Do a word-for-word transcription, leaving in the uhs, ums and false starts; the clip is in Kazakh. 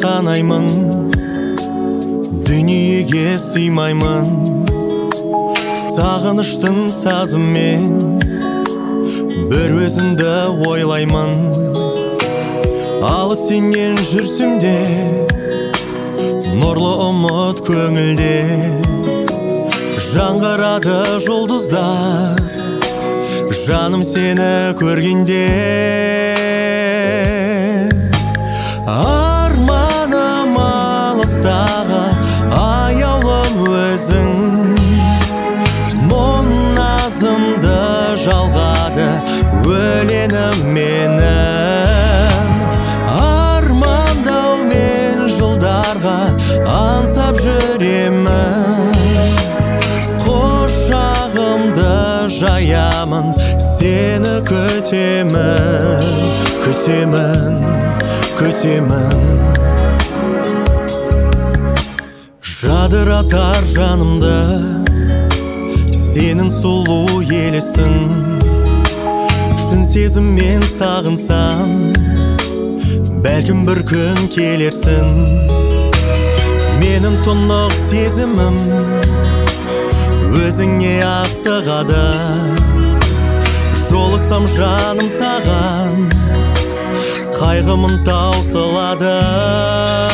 санаймын, дүниеге сыймаймын. Сағыныштың сазымен бір өзіңді ойлаймын. Алыс сенен жүрсімде, нұрлы ұмыт көңілде. Жаңғырады жұлдыздар, жаным сені көргенде. Арманым алыстағы аяулым өзің, мұң назымды жалғады өлеңім менің. Армандаумен жылдарға аңсап жүремін, құшағымды жаямын, сені күтемін, күтемін, күтемін. Жадыратар жанымды сенің сұлу елесің. Шын сезіммен сағынсам, бәлкім бір күн келерсің. Менің тұнық сезімім өзіңе асығады. Жолықсам жаным саған, қайғымын таусылады.